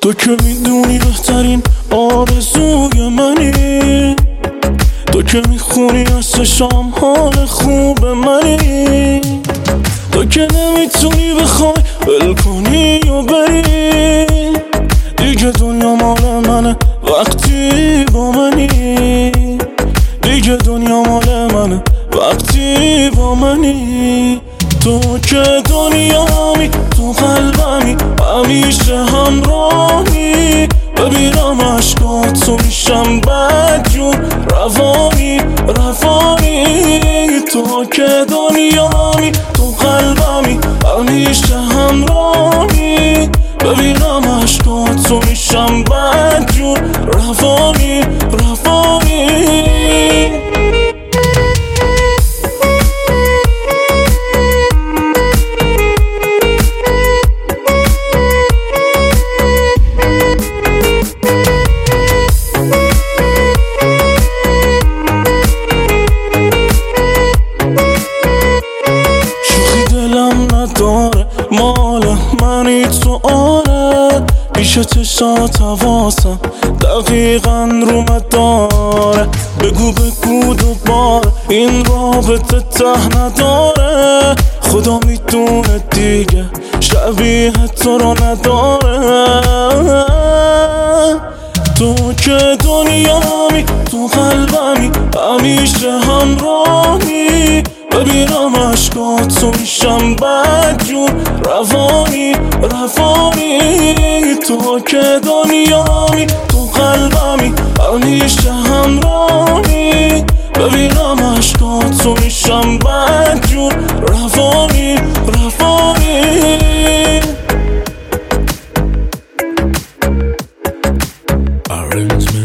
تو که میدونی بهترین آرزوی منی، تو که میخونی از چشام حال خوب منی، تو که نمیتونی بخوای ول کنی و بری، دیگه دنیا مال منه وقتی با منی، دیگه دنیا مال منه وقتی با منی. تو که دنیامی، تو قلبمی، همیشه همراهی، ببینم عشقاتو میشم بدجور روانی روانی. تو که دنیامی، تو قلبمی، همیشه همراهی، ببینم عشقاتو میشم بدجور روانی روانی. مال منی تو آره، پیش چشات حواسم دقیقا رو مداره. بگو دوباره این رابطه ته نداره، خدا میدونه دیگه شبیه تو رو نداره. تو که دنیامی، تو قلبمی، همیشه همراهی، ببینم عشقاتو میشم بدجور روانی روانی. تو که دنیامی، تو قلبمی، همیشه همراهی، ببینم عشقاتو میشم بدجور روانی روانی. Arrangement